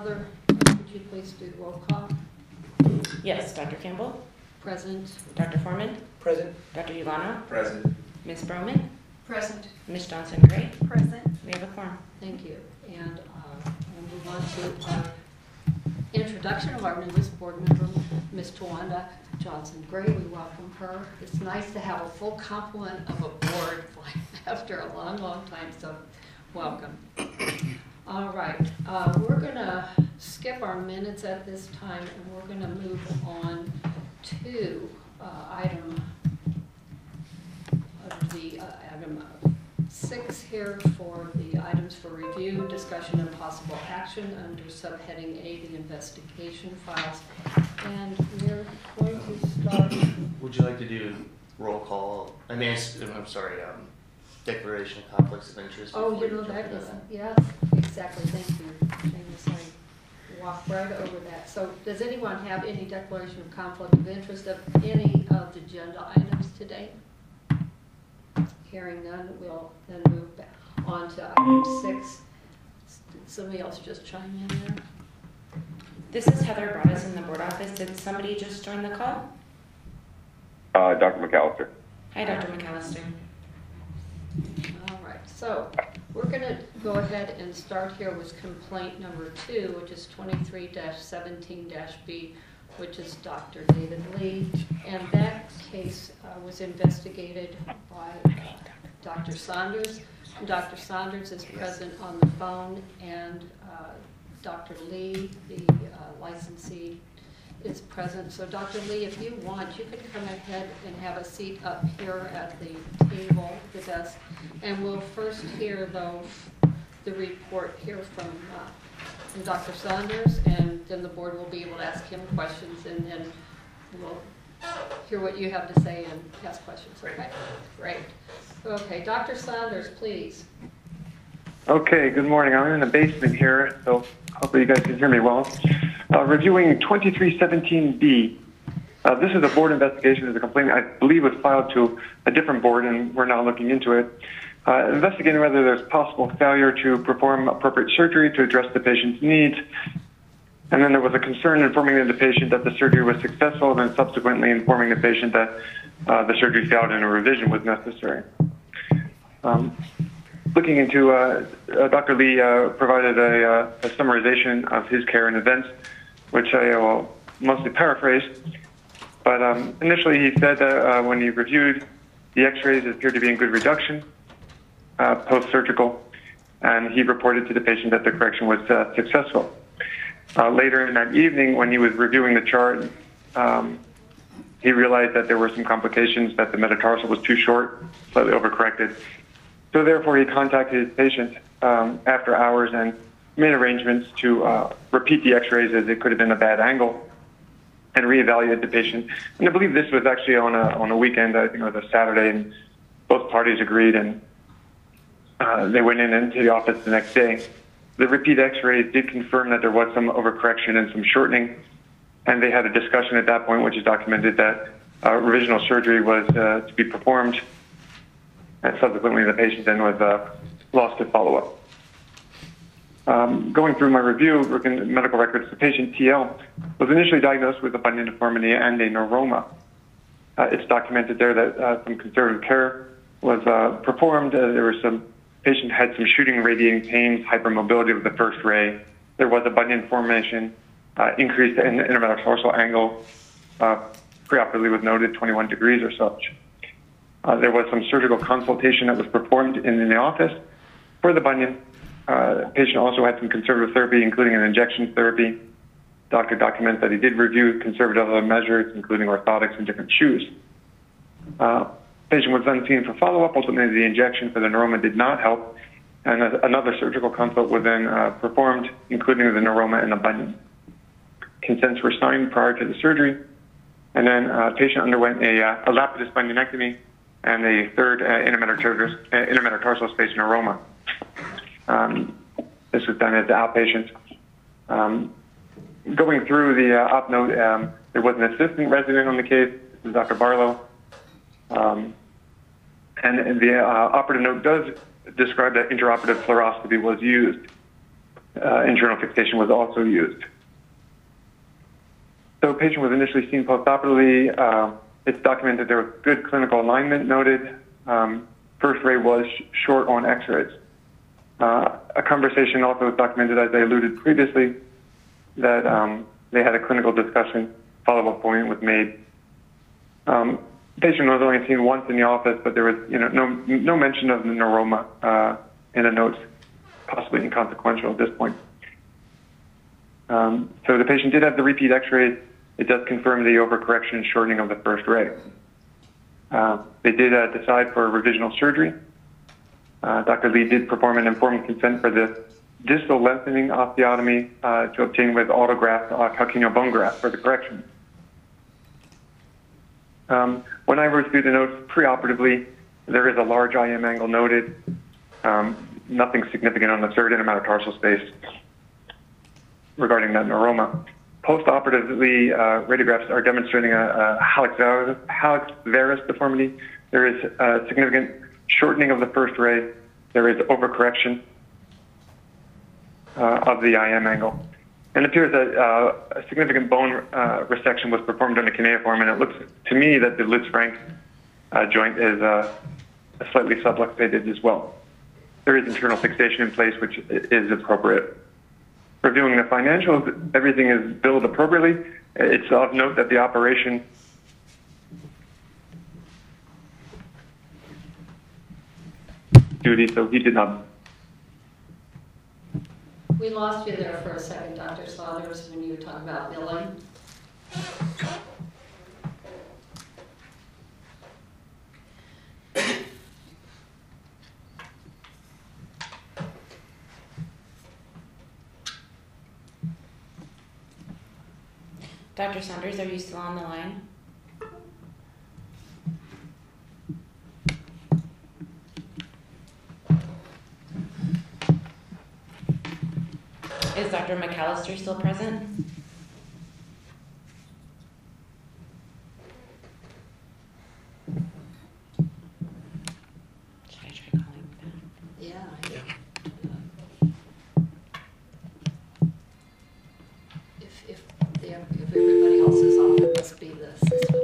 Heather, would you please do the roll call? Yes, Dr. Campbell. Present. Dr. Foreman. Present. Dr. Ivano. Present. Ms. Broman. Present. Ms. Johnson-Gray. Present. We have a quorum. Thank you. And we'll move on to our introduction of our newest board member, Ms. Tawanda Johnson-Gray. We welcome her. It's nice to have a full complement of a board after a long, long time, so welcome. All right, we're going to skip our minutes at this time, and we're going to move on to item 6 here for the items for review, discussion, and possible action under subheading A, the investigation files. And we're going to start. Would you like to do roll call? I'm sorry, declaration of conflicts of interest. Oh, you know, that is, yes, exactly. Thank you, James. I walked right over that. So does anyone have any declaration of conflict of interest of any of the agenda items today? Hearing none, we'll then move back on to item 6. Did somebody else just chime in there? This is Heather Broadus in the board office. Did somebody just join the call? Dr. McAllister. Hi, Dr. McAllister. All right, so we're going to go ahead and start here with complaint number 2, which is 23-17-B, which is Dr. David Lee. And that case was investigated by Dr. Saunders. Dr. Saunders is present on the phone, and Dr. Lee, the licensee, is present. So Dr. Lee, if you want, you could come ahead and have a seat up here at the table, the desk, and we'll first hear, though, the report here from Dr. Saunders, and then the board will be able to ask him questions, and then we'll hear what you have to say and ask questions. Okay, great. Okay, Dr. Saunders, please. Okay, good morning. I'm in the basement here, so hopefully you guys can hear me well. Reviewing 2317B. This is a board investigation. There's a complaint I believe was filed to a different board, and we're now looking into it. Investigating whether there's possible failure to perform appropriate surgery to address the patient's needs. And then there was a concern informing the patient that the surgery was successful, and then subsequently informing the patient that the surgery failed and a revision was necessary. Looking into, Dr. Lee provided a summarization of his care and events, which I will mostly paraphrase. But initially he said that when he reviewed, the x-rays appeared to be in good reduction, post-surgical, and he reported to the patient that the correction was successful. Later in that evening, when he was reviewing the chart, he realized that there were some complications, that the metatarsal was too short, slightly overcorrected. So therefore, he contacted his patient after hours and made arrangements to repeat the x-rays, as it could have been a bad angle, and reevaluate the patient. And I believe this was actually on a weekend. I think it was a Saturday, and both parties agreed, and they went into the office the next day. The repeat x-rays did confirm that there was some overcorrection and some shortening, and they had a discussion at that point, which is documented, that revisional surgery was to be performed, and subsequently the patient then was lost to follow-up. Going through my review, looking at medical records, the patient TL was initially diagnosed with a bunion deformity and a neuroma. It's documented there that some conservative care was performed. There was patient had some shooting radiating pains, hypermobility with the first ray. There was a bunion formation, increased in intermetatarsal angle, preoperatively was noted 21 degrees or such. There was some surgical consultation that was performed in the office for the bunion. The patient also had some conservative therapy, including an injection therapy. Doctor documents that he did review conservative measures, including orthotics and different shoes. Patient was then seen for follow-up. Ultimately, the injection for the neuroma did not help, and another surgical consult was then performed, including the neuroma and the bunion. Consents were signed prior to the surgery, and then patient underwent a lapidus bunionectomy and a third intermetatarsal space neuroma. This was done as the outpatient. Going through the op note, there was an assistant resident on the case. This is Dr. Barlow. And the operative note does describe that intraoperative fluoroscopy was used. internal fixation was also used. So the patient was initially seen postoperatively. It's documented there was good clinical alignment noted. First ray was short on X-rays. A conversation also was documented, as I alluded previously, that they had a clinical discussion. Follow-up appointment was made. The patient was only seen once in the office, but there was no mention of the neuroma in the notes, possibly inconsequential at this point. So the patient did have the repeat X-rays. It does confirm the overcorrection and shortening of the first ray. They did decide for revisional surgery. Dr. Lee did perform an informed consent for the distal lengthening osteotomy to obtain with autograft calcaneal bone graft for the correction. When I reviewed the notes preoperatively, there is a large IM angle noted. Nothing significant on the third intermetatarsal space regarding that neuroma. Postoperatively, radiographs are demonstrating a hallux varus deformity. There is a significant shortening of the first ray. There is overcorrection of the IM angle. And it appears that a significant bone resection was performed on the cuneiform, and it looks to me that the Lisfranc joint is slightly subluxated as well. There is internal fixation in place, which is appropriate. Reviewing the financials, everything is billed appropriately. It's of note that the operation duty, so he did not. We lost you there for a second, Dr. Saunders, when you were talking about billing. Dr. Saunders, are you still on the line? Is Dr. McAllister still present? Should I try calling them? Yeah. If everybody else is off, it must be the system.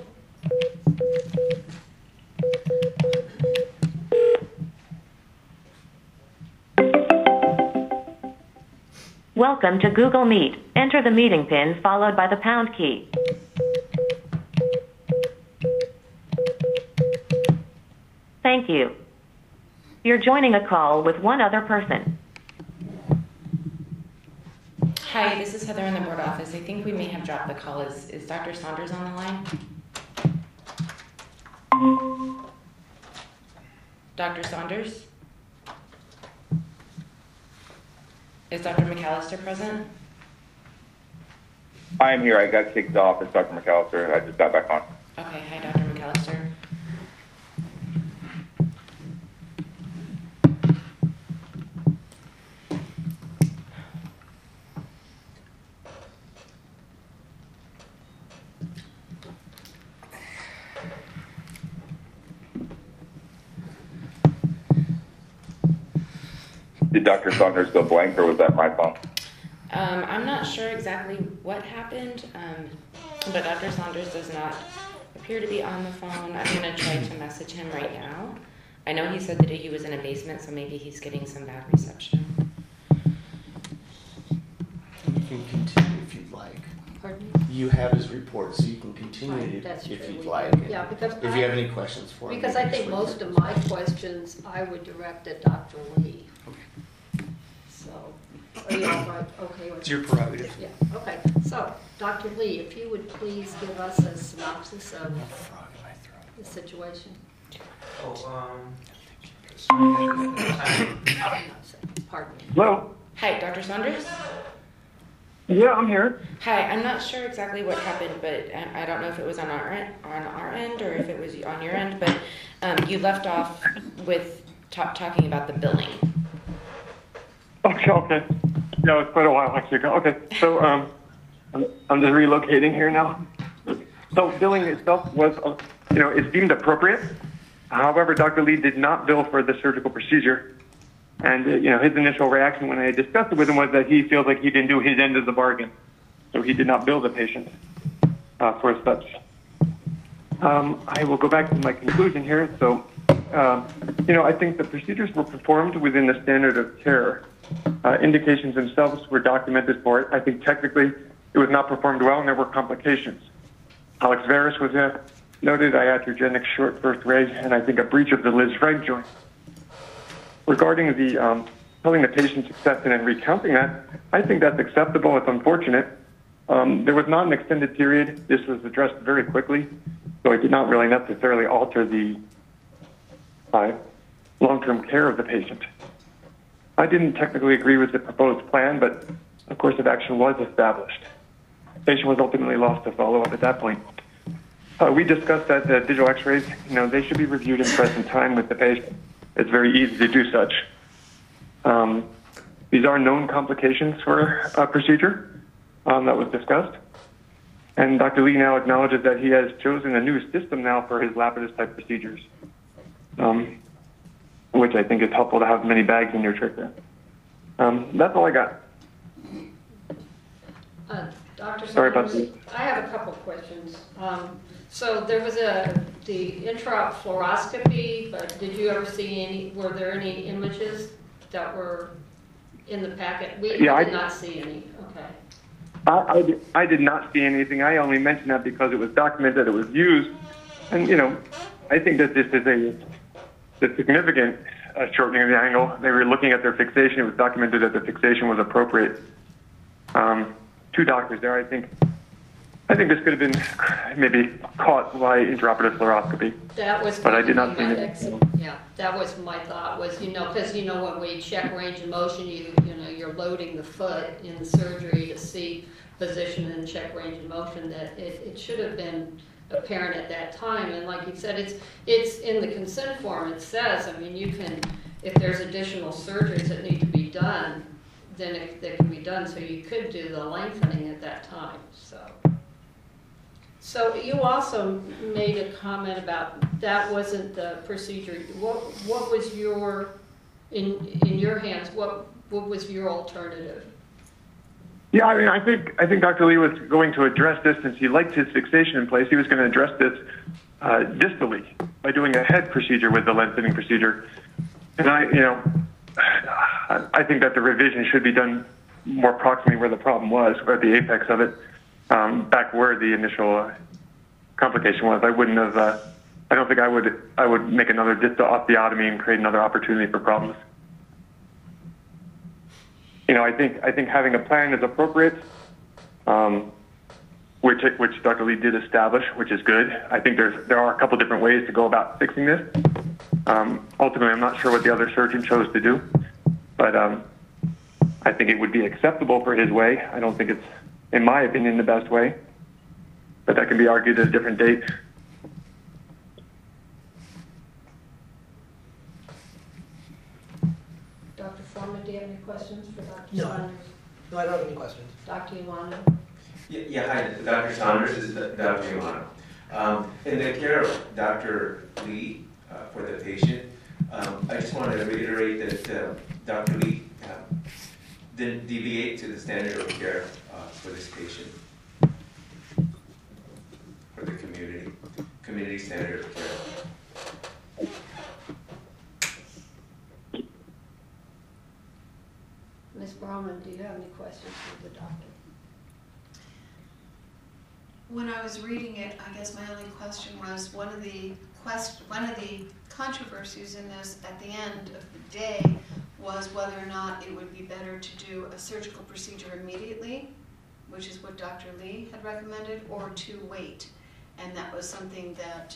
Welcome to Google Meet. Enter the meeting pin followed by the pound key. Thank you. You're joining a call with one other person. Hi, this is Heather in the board office. I think we may have dropped the call. Is Dr. Saunders on the line? Dr. Saunders? Is Dr. McAllister present? I am here. I got kicked off. It's Dr. McAllister. I just got back on. Okay, hi, Dr. McAllister. Did Dr. Saunders go blank, or was that my phone? I'm not sure exactly what happened, but Dr. Saunders does not appear to be on the phone. I'm going to try to message him right now. I know he said that he was in a basement, so maybe he's getting some bad reception. You can continue if you'd like. Pardon me? You have his report, so you can continue Right, that's if true. you'd We like. can- yeah, because If you have any questions for him. Because I think most of my questions I would direct at Dr. Lee. So, are you all right? Okay with It's your prerogative. Yeah, okay. So, Dr. Lee, if you would please give us a synopsis of the situation. Pardon me. Hello? Hi, Dr. Saunders? Yeah, I'm here. Hi, I'm not sure exactly what happened, but I don't know if it was on our end or if it was on your end, but you left off with talking about the billing. Okay. Yeah, it was quite a while actually ago. Okay, so I'm just relocating here now. So billing itself was, is deemed appropriate. However, Dr. Lee did not bill for the surgical procedure. And, his initial reaction when I discussed it with him was that he feels like he didn't do his end of the bargain. So he did not bill the patient for such. I will go back to my conclusion here. So, I think the procedures were performed within the standard of care. Indications themselves were documented for it. I think technically it was not performed well and there were complications. Alex Veris was noted iatrogenic short birth rate and I think a breach of the Liz-Frank joint. Regarding the telling the patient's acceptance and recounting that, I think that's acceptable. It's unfortunate. There was not an extended period. This was addressed very quickly, so it did not really necessarily alter the long-term care of the patient. I didn't technically agree with the proposed plan, but a course of action was established. The patient was ultimately lost to follow-up at that point. We discussed that the digital x-rays, they should be reviewed in present time with the patient. It's very easy to do such. These are known complications for a procedure that was discussed. And Dr. Lee now acknowledges that he has chosen a new system now for his Lapidus type procedures, which I think is helpful to have many bags in your trachea. That's all I got. Dr. Sorry about Saunders, I have a couple questions. So there was the intraop fluoroscopy, but did you ever see were there any images that were in the packet? We did not see any, okay. I did not see anything. I only mentioned that because it was documented, it was used. And, I think that this is a significant shortening of the angle. They were looking at their fixation. It was documented that the fixation was appropriate. Two doctors there, I think this could have been maybe caught by intraoperative fluoroscopy. That was, but I did not see anything. Yeah, that was my thought. Was because when we check range of motion, you're loading the foot in the surgery to see position and check range of motion. That it should have been apparent at that time. And like you said, it's in the consent form. It says, you can, if there's additional surgeries that need to be done, then they can be done. So you could do the lengthening at that time. So you also made a comment about that wasn't the procedure. What was your in your hands? What was your alternative? Yeah, I think Dr. Lee was going to address this since he liked his fixation in place. He was going to address this distally by doing a head procedure with the lengthening procedure. And I think that the revision should be done more proximally where the problem was, or at the apex of it, back where the initial complication was. I wouldn't have. I don't think I would make another distal osteotomy and create another opportunity for problems. I think having a plan is appropriate, which Dr. Lee did establish, which is good. I think there are a couple different ways to go about fixing this. Ultimately, I'm not sure what the other surgeon chose to do, but I think it would be acceptable for his way. I don't think it's, in my opinion, the best way, but that can be argued at a different date. Dr. Foreman, do you have any questions for Dr. No. Saunders? No, I don't have any questions. Dr. Iwano? Yeah, hi, Dr. Saunders, this is Dr. Iwano. In the care of Dr. Lee for the patient, I just want to reiterate that Dr. Lee didn't deviate to the standard of care for this patient, for the community standard of care. Ms. Brahman, do you have any questions for the doctor? When I was reading it, I guess my only question was one of the controversies in this at the end of the day was whether or not it would be better to do a surgical procedure immediately, which is what Dr. Lee had recommended, or to wait. And that was something that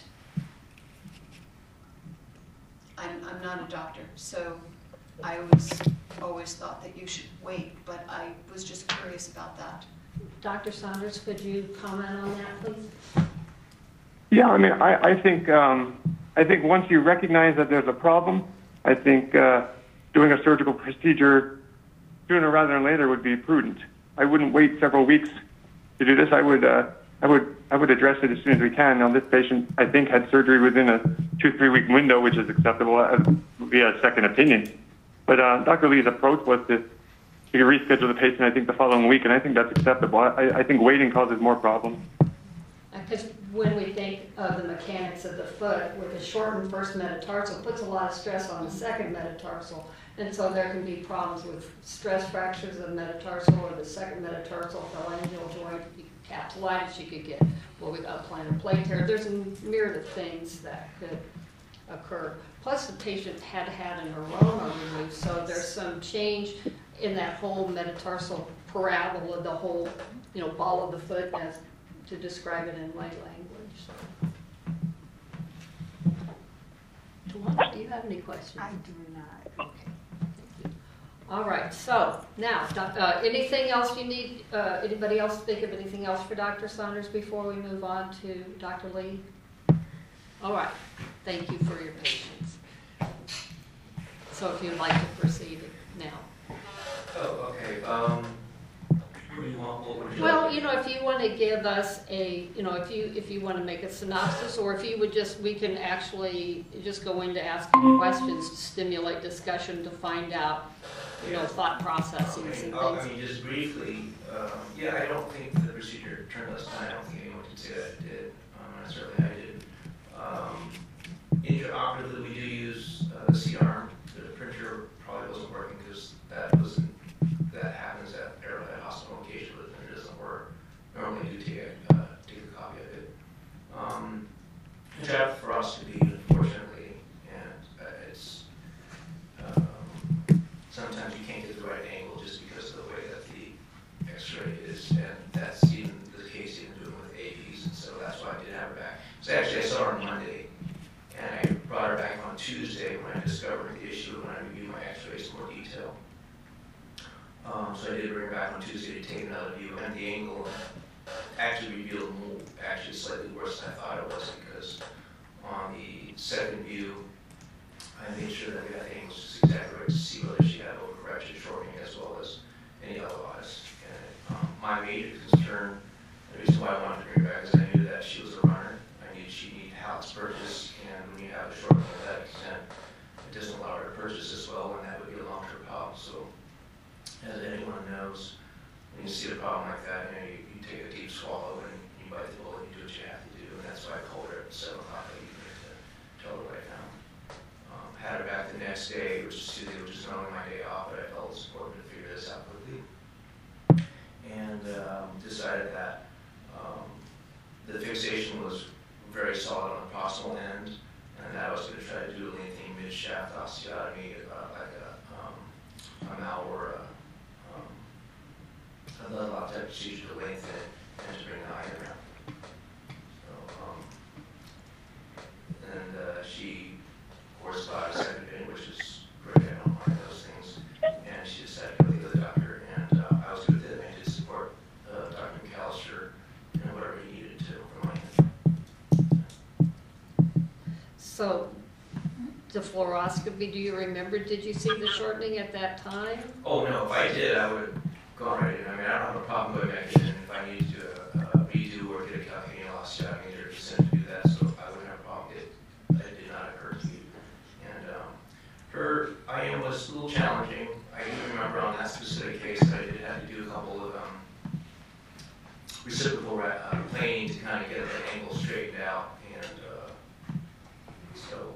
I'm not a doctor, so I always thought that you should wait, but I was just curious about that. Dr. Saunders, could you comment on that, please? Yeah, I think once you recognize that there's a problem, I think doing a surgical procedure sooner rather than later would be prudent. I wouldn't wait several weeks to do this. I would address it as soon as we can. Now, this patient, I think, had surgery within a 2-3 week window, which is acceptable via a second opinion. But Dr. Lee's approach was to reschedule the patient, I think, the following week, and I think that's acceptable. I think waiting causes more problems. Because when we think of the mechanics of the foot, with a shortened first metatarsal, it puts a lot of stress on the second metatarsal. And so there can be problems with stress fractures of the metatarsal or the second metatarsal phalangeal joint, capsulitis, you could get what we got plantar plate tear. There's a myriad of things that could occur. Plus the patient had an neuroma removed, so there's some change in that whole metatarsal parabola, the whole, ball of the foot, as to describe it in lay language. So. Do you have any questions? I do not. Okay. Thank you. All right. So now, anything else you need? Anybody else think of anything else for Dr. Saunders before we move on to Dr. Lee? All right. Thank you for your patience. So if you'd like to proceed now. Oh, okay. What do you want? What would you Well, like? if you want to give us if you want to make a synopsis, or if you would we can actually just go into asking questions to stimulate discussion to find out, thought processes and things. I mean, just briefly, I don't think the procedure turned us down. I don't think anyone can say that it did. Certainly I did. Intraoperatively, we do use the C-arm. The printer probably wasn't working because that happens at Arrowhead Hospital occasionally, but the printer doesn't work. Normally, I do take a copy of it. Intraoperative fluoroscopy, unfortunately, and it's sometimes you can't get the right angle just because of the way that the X-ray is, and that's even the case even doing with APs, and so that's why I did have her back. So actually, I saw her on Monday, and I brought her back on Tuesday when I discovered the issue and when I reviewed my X-rays in more detail. So I did bring her back on Tuesday to take another view, and the angle actually revealed actually slightly worse than I thought it was, because on the second view, I made sure that we got the angles just exactly right to see whether she had overcorrection shortening as well as any otherwise. And my major concern, the reason why I wanted to bring her back, is I knew that she was a runner. I knew she needed Hallett's purchase, and when you have a shortening of that extent, it doesn't allow her to purchase as well, and that would be a long-term problem. So, as anyone knows, when you see a problem like that, you take a deep swallow and you bite the bullet and you do what you have to do, and that's why I called her at 7 o'clock that evening to tell her right now. Had her back the next day, which is Tuesday, which is normally my day off, but I felt it was important to figure this out quickly. And decided that the fixation was very solid on the proximal end, and that I was going to try to do anything mid-shaft osteotomy, like a malware, a lot type procedure to lengthen it and to bring the eye around. So, and she corresponded a second opinion, which is great. I don't mind those things. And she decided to go to the other doctor, and I was good with it. I did support Dr. McAllister and whatever he needed to for my end. So the fluoroscopy, do you remember? Did you see the shortening at that time? Oh no, if I did, I would have gone right in. I mean, I don't have a problem going back in if I need to redo or get a calcaneal osteotomy. They're sent to do that, so I wouldn't have a problem. It did not occur to me. And her IM was a little challenging. I do remember on that specific case that I did have to do a couple of reciprocal planing to kind of get the angle straightened out. And so,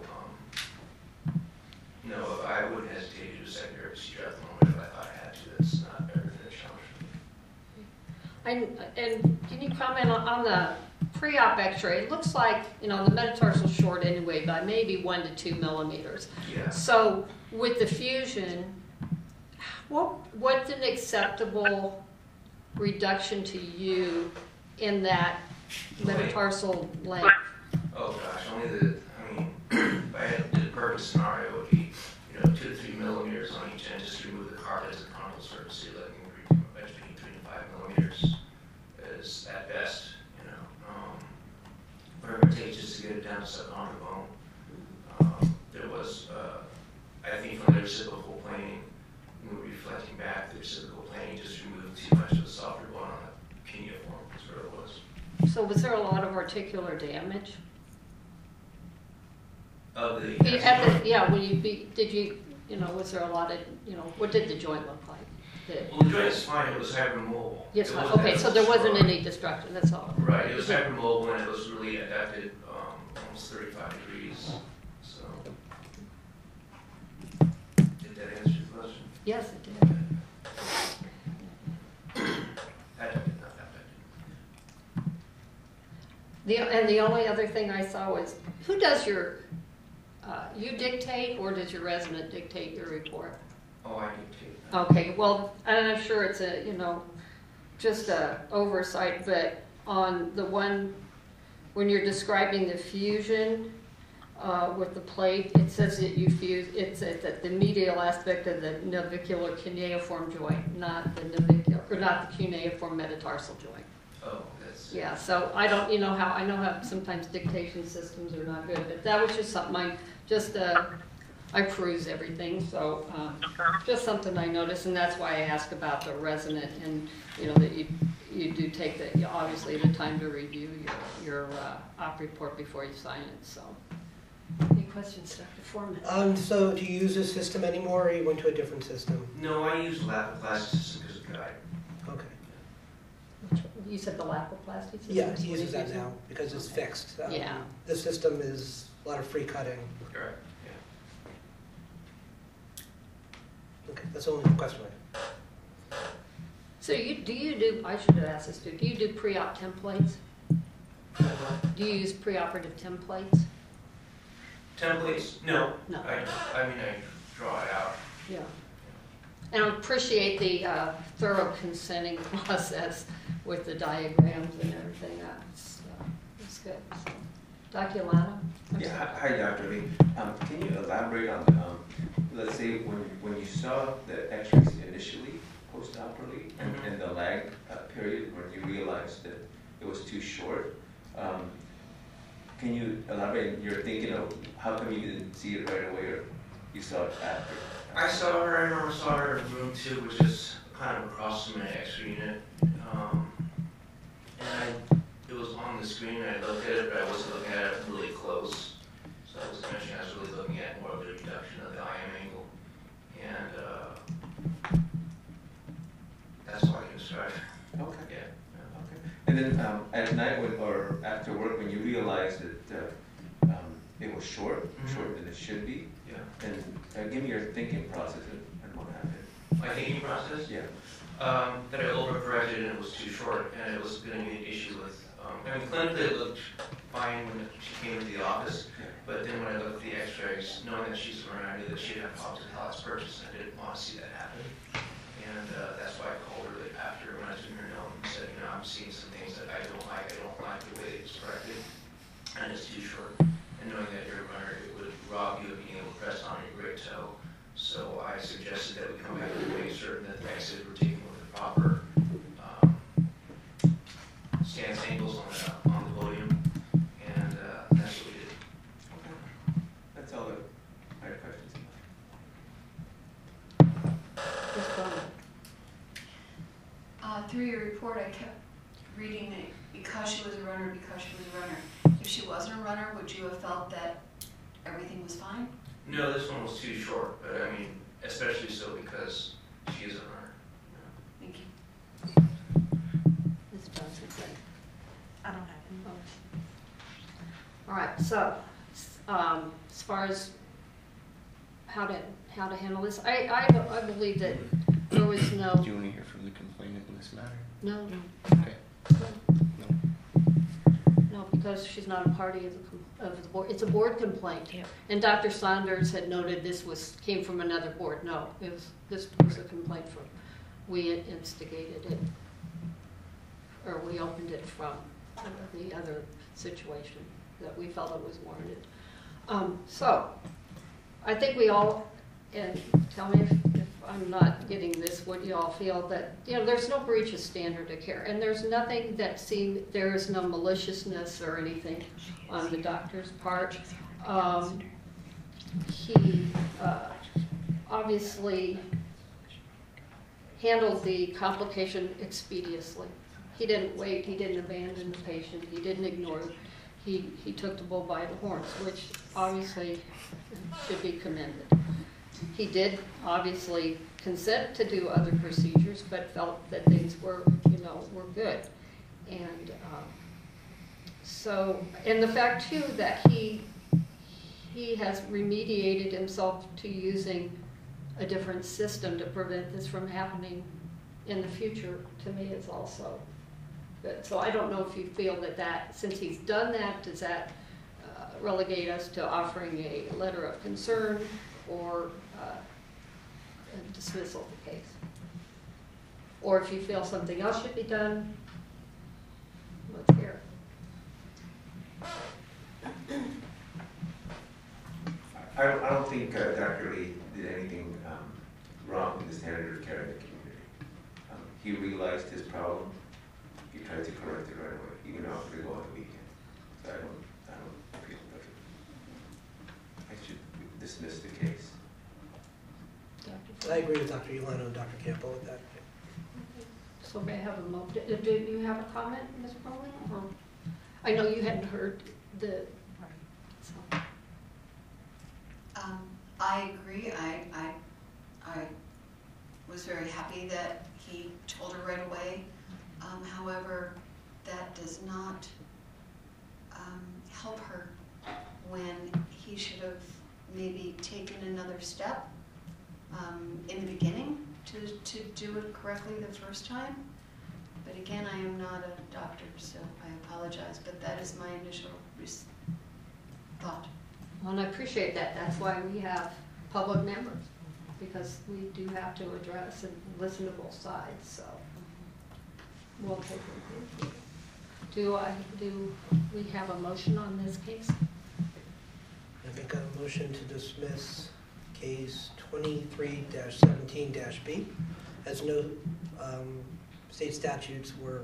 if I wouldn't hesitate to do a secondary procedure at the moment if I thought I had to. That's not better than a challenge for me. And can you comment on the pre-op X-ray? It looks like the metatarsal short anyway by maybe 1 to 2 millimeters. Yeah. So with the fusion, what's an acceptable reduction to you in that metatarsal length? Oh gosh, if I had to do the perfect scenario, it would be 2 to 3 millimeters on each end, just to remove the cartilage and condyle surface, so you're looking between 3 to 5 millimeters is at best, whatever it takes just to get it down to subchondral bone. There was, I think from the reciprocal planing, when we're reflecting back, the reciprocal planing just removed too much of the softer bone on the cuneiform, is where it was. So was there a lot of articular damage? Of the Did you was there a lot of, what did the joint look like? Well, the joint is fine, it was hypermobile. Yes, It wasn't okay, that so there wasn't strong. any destruction, that's all. Right, it was hypermobile and it was really adapted almost 35 degrees. So, did that answer your question? Yes, it did. That did not happen. And the only other thing I saw was, who does you dictate or does your resident dictate your report? Oh, I dictate that. Okay, well, and I'm sure it's just a oversight, but on the one, when you're describing the fusion with the plate, it says that you fuse, it's at the medial aspect of the navicular cuneiform joint, not the cuneiform metatarsal joint. Oh, that's. Yeah, so I don't, I know how sometimes dictation systems are not good, but that was just something I peruse everything, so just something I noticed, and that's why I asked about the resident, and that you do take obviously the time to review your op report before you sign it. So, any questions, Dr. Foreman? So do you use this system anymore, or you went to a different system? No, I use Lapiplasty system as a guide. Okay. You said the Lapiplasty system? Yeah, is he what uses you're that using? now because it's fixed. Yeah. This system is a lot of free cutting. Correct. Yeah. Okay, that's the only question I have. So I should have asked this too, do you do pre-op templates? Do you use preoperative templates? Templates? No. No. I draw it out. Yeah. And I appreciate the thorough consenting process with the diagrams and everything. That's good. So, Dr. Lana? Yeah, hi Dr. Lee. Can you elaborate on, let's say when you saw the x-rays initially, post-operatively, and the lag period when you realized that it was too short, can you elaborate your thinking of how come you didn't see it right away or you saw it after? I remember saw her in room 2, which is kind of across from my x-ray unit. It was on the screen, I looked at it, but I wasn't looking at it really close. So I was really looking at more of the reduction of the IM angle. And that's all I can describe. Okay. Yeah. Okay. And then at night or after work, when you realized that it was shorter than it should be, and give me your thinking process and what happened. My thinking process? Yeah. That I overcorrected and it was too short, and it was going to be an issue with. Clinically it looked fine when she came into the office, but then when I looked at the X-rays, knowing that she's a runner, I knew that she'd have problems with Hollis purchase, and I didn't want to see that happen. And that's why I called her after when I was doing her note and said, I'm seeing some things that I don't like. I don't like the way it's corrected, and it's too short. And knowing that you're a runner, it would rob you of being able to press on your great toe. So I suggested that we come back and make certain that the exit were taken with the proper stance angles on the podium, and that's what we did. Okay. That's all that I have questions Just Through your report, I kept reading it because she was a runner, because she was a runner. If she wasn't a runner, would you have felt that everything was fine? No, this one was too short, but especially so because she is a runner. Thank you. Ms. Johnson, please. I don't have any. All right, so as far as how to handle this, I believe that there was no. Do you want to hear from the complainant in this matter? No. Okay. No, because she's not a party of the board. It's a board complaint. Yeah. And Dr. Saunders had noted this came from another board. No, this was a complaint from, we instigated it, or we opened it from the other situation that we felt it was warranted. So, I think we all, and tell me if I'm not getting this, what you all feel, that, there's no breach of standard of care, and there's nothing that there is no maliciousness or anything on the doctor's part. He obviously handled the complication expeditiously. He didn't wait, he didn't abandon the patient, he didn't ignore it. He took the bull by the horns, which obviously should be commended. He did obviously consent to do other procedures, but felt that things were, were good. And and the fact too that he has remediated himself to using a different system to prevent this from happening in the future, to me, is also good. So I don't know if you feel that since he's done that, does that relegate us to offering a letter of concern or a dismissal of the case? Or if you feel something else should be done, let's hear it. I don't think Dr. Lee did anything wrong in the standard of care in the community. He realized his problem. He tried to correct it right away, even after the go on the weekend. So I don't feel that I should dismiss the case. I agree with Dr. Ulano and Dr. Campbell with that. So may I have a moment? Do you have a comment, Ms. Brolin? Or I know you hadn't heard the. So. I agree. I was very happy that he told her right away. However, that does not help her when he should have maybe taken another step in the beginning to do it correctly the first time. But again, I am not a doctor, so I apologize, but that is my initial thought. Well, and I appreciate that. That's why we have public members, because we do have to address and listen to both sides. So we'll take it. Do we have a motion on this case? I make a motion to dismiss case 23-17-B, as no state statutes were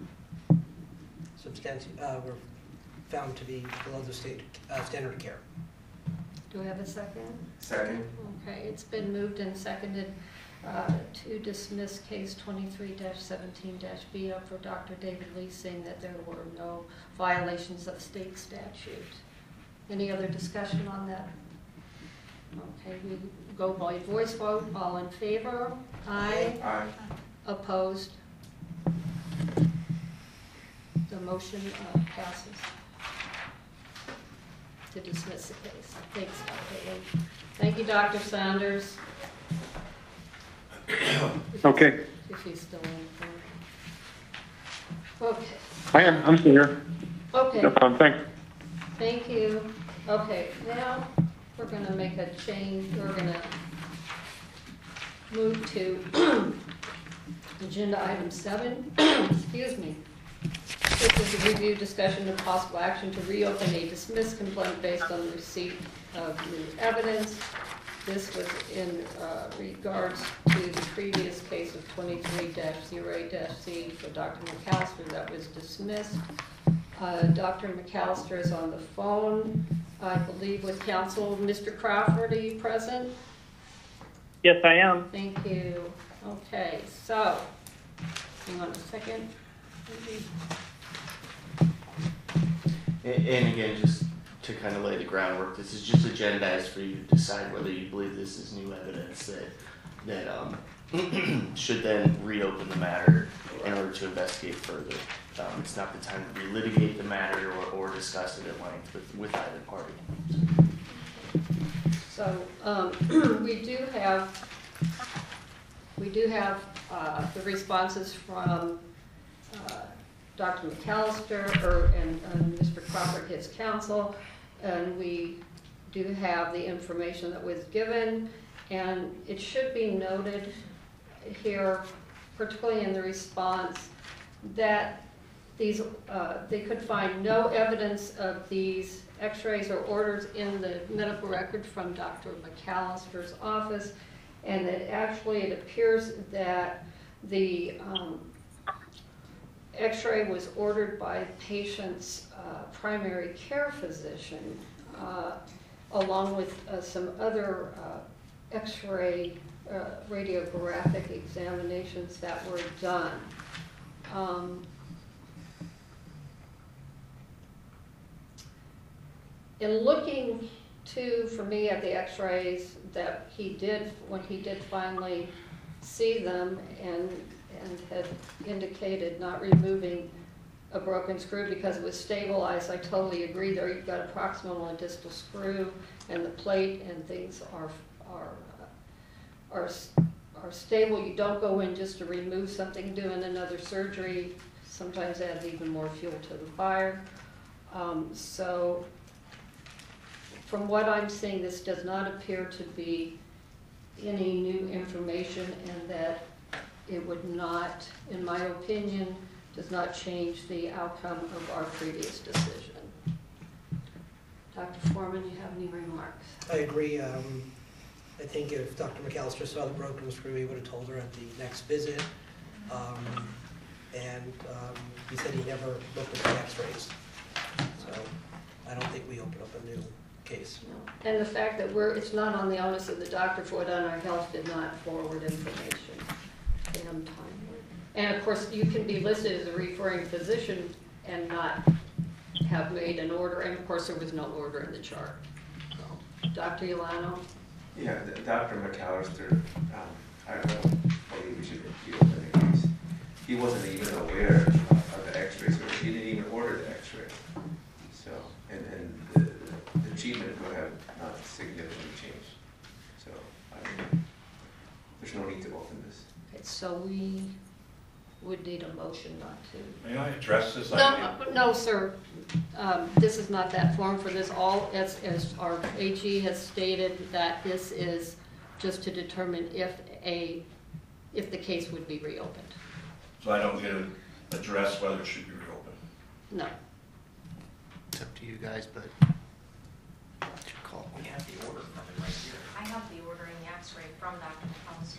found to be below the state standard of care. Do we have a second? Second. Okay, it's been moved and seconded to dismiss case 23-17-B up for Dr. David Lee, saying that there were no violations of state statute. Any other discussion on that? Okay, we go by voice vote. All in favor? Aye. Aye. Opposed? The motion passes to dismiss the case. Thanks, Dr. Lee. Thank you, Dr. Saunders. Okay. If he's still in. Okay. I am. I'm still here. Okay. No problem. Thanks. Thank you. Okay, now we're going to make a change. We're going to move to agenda item 7. Excuse me. This is a review, discussion, and possible action to reopen a dismissed complaint based on the receipt of new evidence. This was in regards to the previous case of 23-08-C for Dr. McAllister that was dismissed. Dr. McAllister is on the phone, I believe, with counsel. Mr. Crawford, are you present? Yes, I am. Thank you. Okay, so, hang on a second. And again, just to kind of lay the groundwork, this is just agendized for you to decide whether you believe this is new evidence that should then reopen the matter in order to investigate further. It's not the time to relitigate the matter or discuss it at length with either party. So we do have the responses from Dr. McAllister and Mr. Crawford, his counsel, and we do have the information that was given, and it should be noted here, particularly in the response, that these they could find no evidence of these x-rays or orders in the medical record from Dr. McAllister's office, and that actually it appears that the x-ray was ordered by the patient's primary care physician, along with some other x-ray radiographic examinations that were done. In looking Two, for me, at the x-rays that he did, when he did finally see them and had indicated not removing a broken screw because it was stabilized, I totally agree there. You've got a proximal and distal screw and the plate and things are stable. You don't go in just to remove something, doing another surgery sometimes adds even more fuel to the fire. So from what I'm seeing, this does not appear to be any new information, and that it would not, in my opinion, does not change the outcome of our previous decision. Dr. Foreman, you have any remarks? I agree. I think if Dr. McAllister saw the broken screw, he would have told her at the next visit. He said he never looked at the x-rays. So I don't think we open up a new case. No. And the fact that it's not on the onus of the doctor for it, on our health did not forward information to him timely. And of course, you can be listed as a referring physician and not have made an order, and of course there was no order in the chart. So, Dr. Ulano? Yeah, Dr. McAllister, I don't believe we should reopen the case. He wasn't even aware of the x-rays, or he didn't even order the x-ray. So, and the treatment would have not significantly changed. So, there's no need to open this. Okay, so we would need a motion not to. May I address this No, idea? no, sir. This is not that form for this. All, as our AG has stated, that this is just to determine if the case would be reopened. So I don't get to address whether it should be reopened. No. It's up to you guys, but it's your call. We have the order from it right here. I have the order in the x-ray from Dr. McAllister.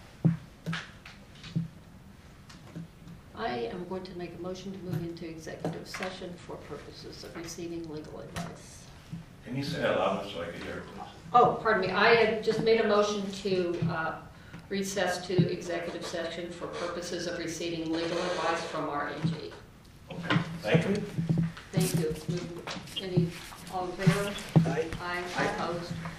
I am going to make a motion to move into executive session for purposes of receiving legal advice. Can you say that louder so I can hear it, please? Oh, pardon me. I had just made a motion to recess to executive session for purposes of receiving legal advice from our AG. Okay, thank you. Thank you. Any, all in favor? Aye. Aye. Opposed?